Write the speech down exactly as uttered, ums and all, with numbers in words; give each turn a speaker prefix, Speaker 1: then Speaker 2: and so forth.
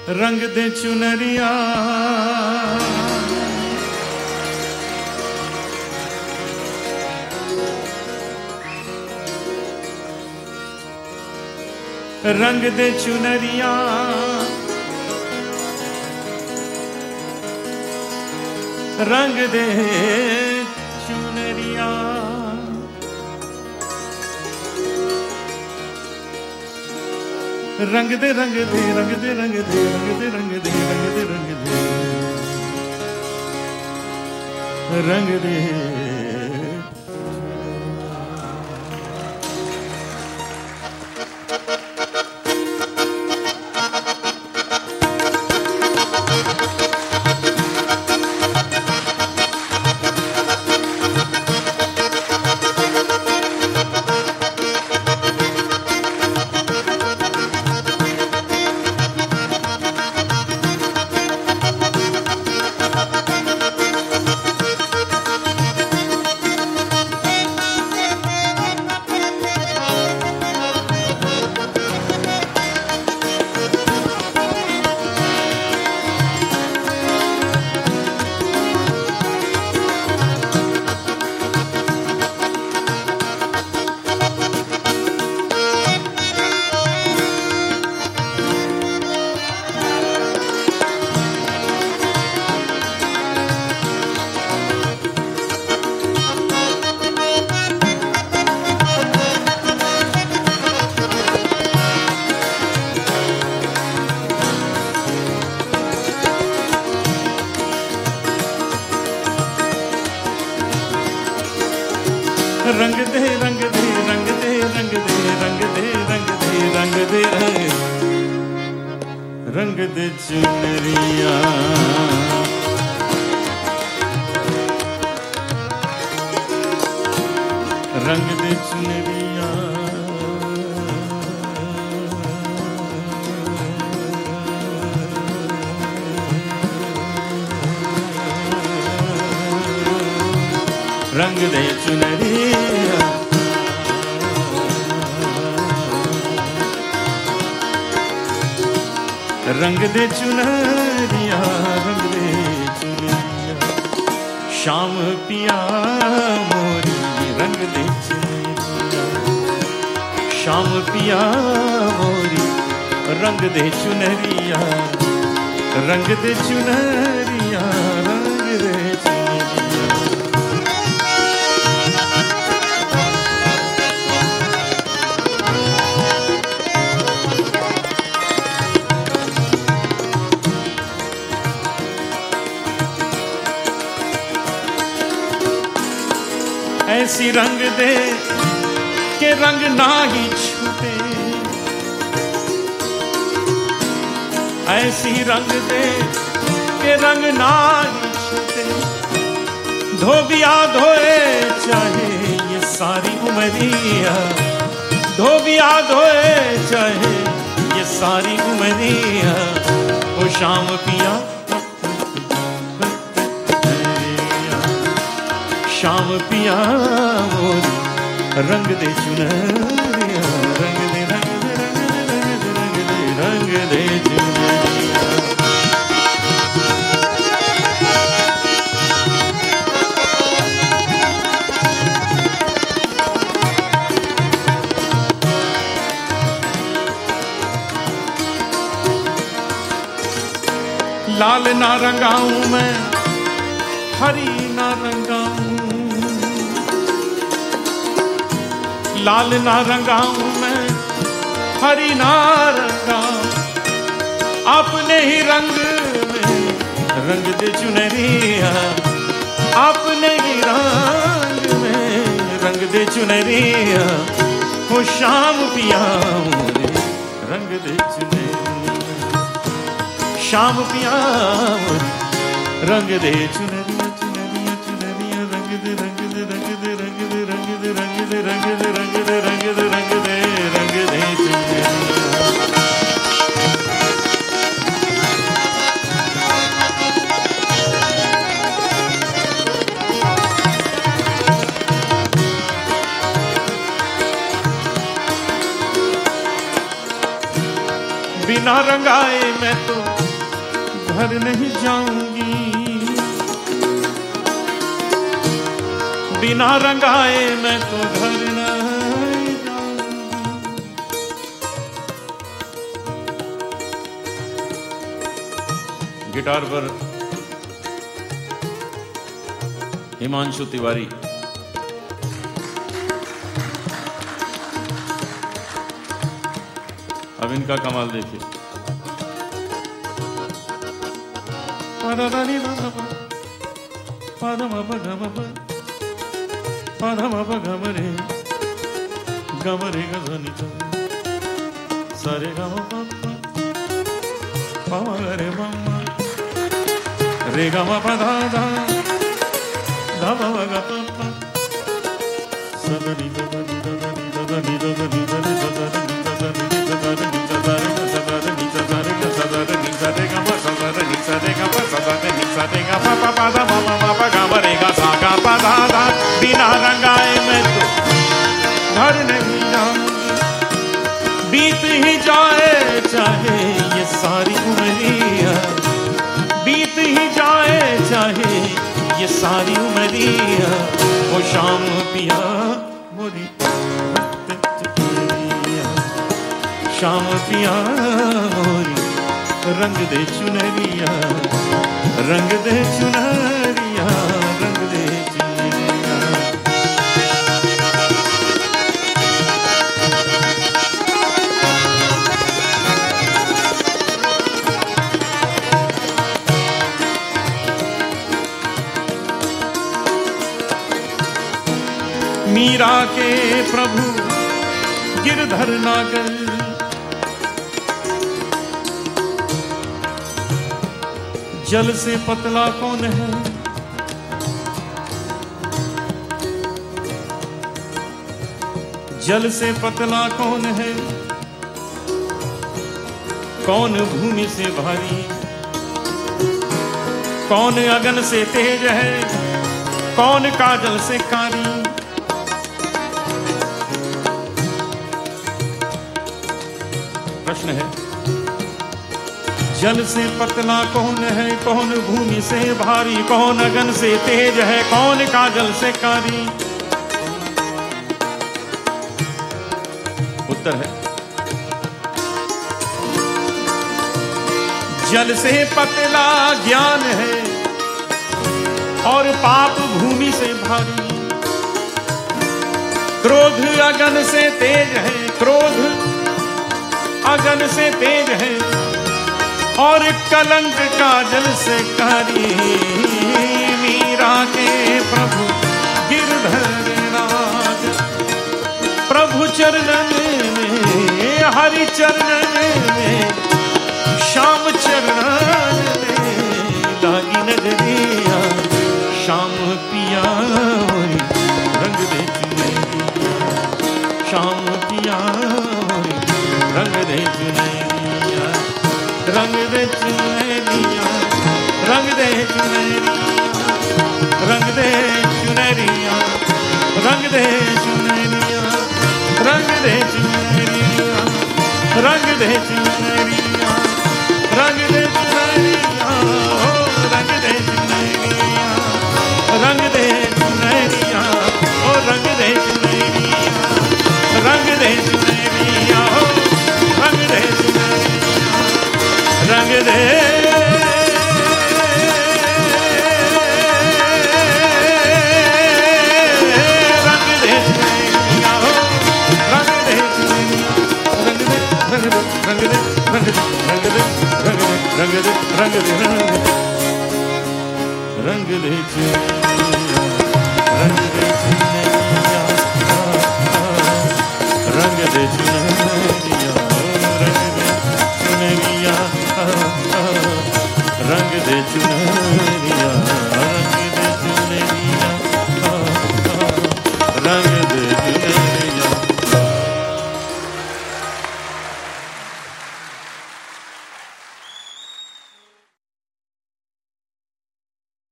Speaker 1: रंग दे चुनरिया रंग दे चुनरिया रंग दे चुनरिया रंग दे रंग दे रंग दे रंग दे रंग दे रंग दे रंग दे रंग दे रंग दे रंग दे रंग दे रंग दे रंग दे रंग दे रंग दे रंग दे रंग दे चुनरिया रंग दे चुनरिया रंग दे चुनरिया रंग दे चुनरिया रंग दे चुनरिया शाम पिया मोरी रंग दे चुनरिया शाम पिया मोरी रंग दे चुनरिया रंग दे चुनरिया रंग दे चुनरिया ऐसी रंग दे के रंग ना ही छूटे ऐसी रंग दे के रंग ना ही छूटे धोबिया धोए चाहे ये सारी उमरिया धोबिया धोए चाहे ये सारी उमरिया वो शाम पिया शाम पिया मोरी रंग दे चुनरिया रंग दे रंग दे रंग दे रंग दे रंग दे चुनरिया लाल ना रंगाऊं मैं हरी ना रंगाऊं लाल ना रंगाऊं मैं हरी ना रंगाऊं अपने ही रंग में रंग दे चुनरिया अपने ही रंग में रंग दे चुनरिया वो शाम पिया मोरे रंग दे चुनरिया शाम पिया मोरे रंग दे चुनरिया चुनरिया चुनरिया रंग दे रंग दे रंग दे रंग दे रंग दे रंग दे रंग दे रंग दे रंग दे रंग दे रंग दे चुनरिया बिना रंगाए मैं तो घर नहीं जाऊंगी, बिना रंगाए मैं तो घर नहीं जाऊंगी। गिटार पर हिमांशु तिवारी, अब इनका कमाल देखिए। गमरे गमरे गजनी सारे गम पापा रे मम्मा रे गम पधा धा धा गा पापा सदनी ददनी ददनी ददनी ददनी ददनी ददनी ददनी ददनी ददनी ददनी ददनी सदे गम सदनी सदे गम सदनी सदे गम पापा धा मम्मा पापा गमरे गा सा गा पधा धा। बिना रंगाए मैं तो घर नहीं जाऊंगी, बीत ही जाए चाहे ये सारी उमरिया, बीत ही जाए चाहे ये सारी उमरिया। वो शाम पिया मोरी शाम पिया मोरी रंग दे चुनरिया, रंग दे चुनरिया, रंग दे चुनरिया। मीरा के प्रभु गिरधर नागर, जल से पतला कौन है, जल से पतला कौन है, कौन भूमि से भारी, कौन अगन से तेज है, कौन काजल से कारी। प्रश्न है, जल से पतला कौन है, कौन भूमि से भारी, कौन अगन से तेज है, कौन काजल से कारी। उत्तर है, जल से पतला ज्ञान है और पाप भूमि से भारी, क्रोध अगन से तेज है, क्रोध अगन से तेज है और कलंक काजल से कारी। मीरा के प्रभु गिरधर नाथ, प्रभु चरणन में, हरि चरणन में, श्याम चरणन में लागी नजरिया। श्याम पिया रंग दे चुनरिया, श्याम पिया रंग दे चुनरिया, रंग दे चुनरिया, रंग दे चुनरिया, रंग दे चुनरिया, रंग दे चुनरिया, रंग दे चुनरिया, रंग दे चुनरिया, रंग दे चुनरिया, रंग दे चुनरिया, रंग दे चुनरिया, ओ रंग दे चुनरिया, रंग दे चुनरिया, रंग दे चुनरिया, रंग दे रंग दे रंग दे रंग दे रंग दे रंग दे रंग दे रंग दे रंग दे